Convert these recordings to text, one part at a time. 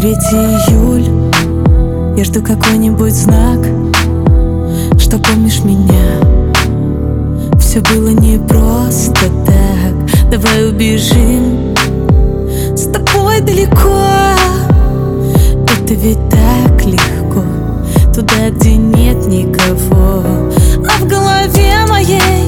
3 июль. Я жду какой-нибудь знак, что помнишь меня. Все было не просто так. Давай убежим с тобой далеко. Это ведь так легко, туда, где нет никого. А в голове моей,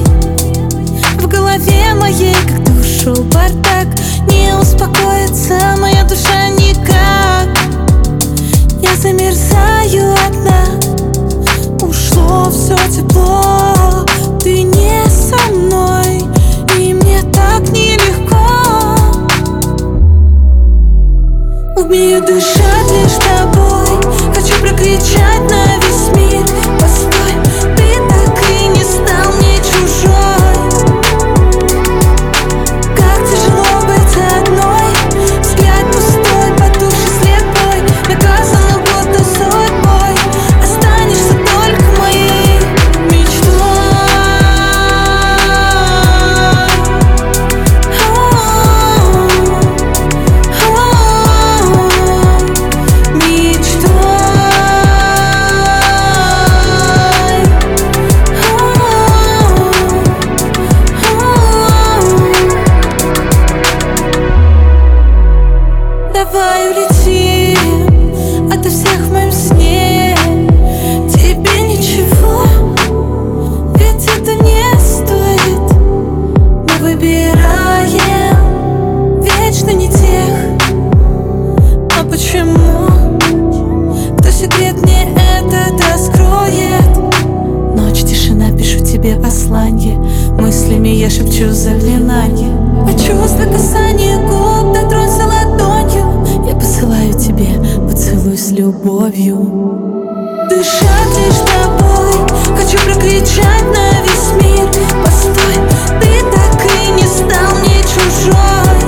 как ты ушел, бардак. Не успокоится моя душа никак. Я замерзаю одна, ушло все тепло. Ты не со мной, и мне так нелегко. Умею дышать лишь тобой, хочу прокричать на весь мир. Постой, ты так и не стал мне чужой. Как тяжело быть одной, взгляд пустой, по душе слепой. Наказана будто судьбой, останешься только моей мечтой. Давай улетим ото всех в моем сне. Тебе ничего, ведь это не стоит. Мы выбираем вечно не тех. А почему? Кто секрет мне этот раскроет? Ночь, тишина, пишу тебе посланье. Мыслями я шепчу заклинание. А чувство касания губ, дотронься ладонью. Я посылаю тебе поцелуй с любовью. Дышать лишь тобой, хочу прокричать на весь мир. Постой, ты так и не стал мне чужой.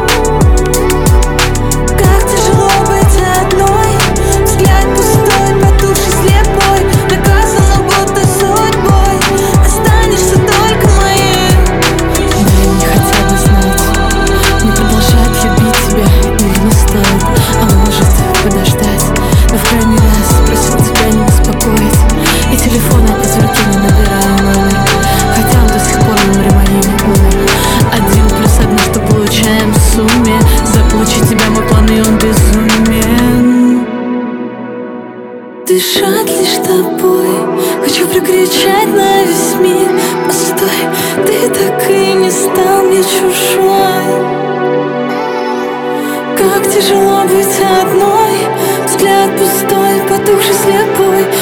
Как тяжело быть одной, взгляд пустой, по душе слепой. Наказана будто судьбой, останешься только моей. Дай мне хотя бы знать, не продолжать любить тебя или не стоит. А может подождать, но в крайний раз просил тебя не беспокоить. И телефон опять в руке не набираю номер, хотя он до сих пор на моей не умер. 1+1, что получаем в сумме. Заполучить тебя мой план, и он безумен. Дышать лишь тобой, хочу прокричать на весь мир. Постой, ты так и не стал мне чужой. Как тяжело быть одной, взгляд пустой, по душе слепой.